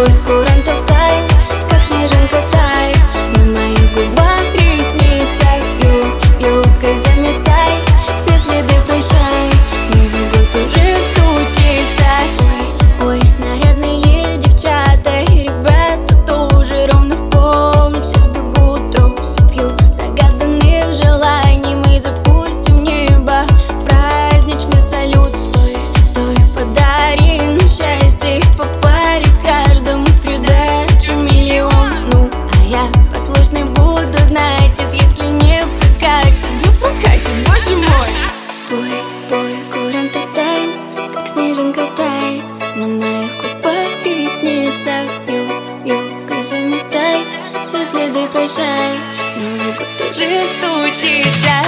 твой курантов тай, как снежинка тай. На моих губах, ресницах юбкой заметай, все следы прощай, Новый год уже стучится. Ой, нарядные девчата и ребята тоже ровно в полночь все сбегут, россыпью загаданных желаний. Мы запустим в небо праздничный салют. Стой, стой, подари нам счастье по паре, каждому в придачу миллион. Ну, а я послушный буду, значит, если не прокатит, да прокатит, боже мой. Твой курантов тай, как снежинка тай. На моих губах, ресницах юбкой заметай, все следы прощай, Новый год уже стучится.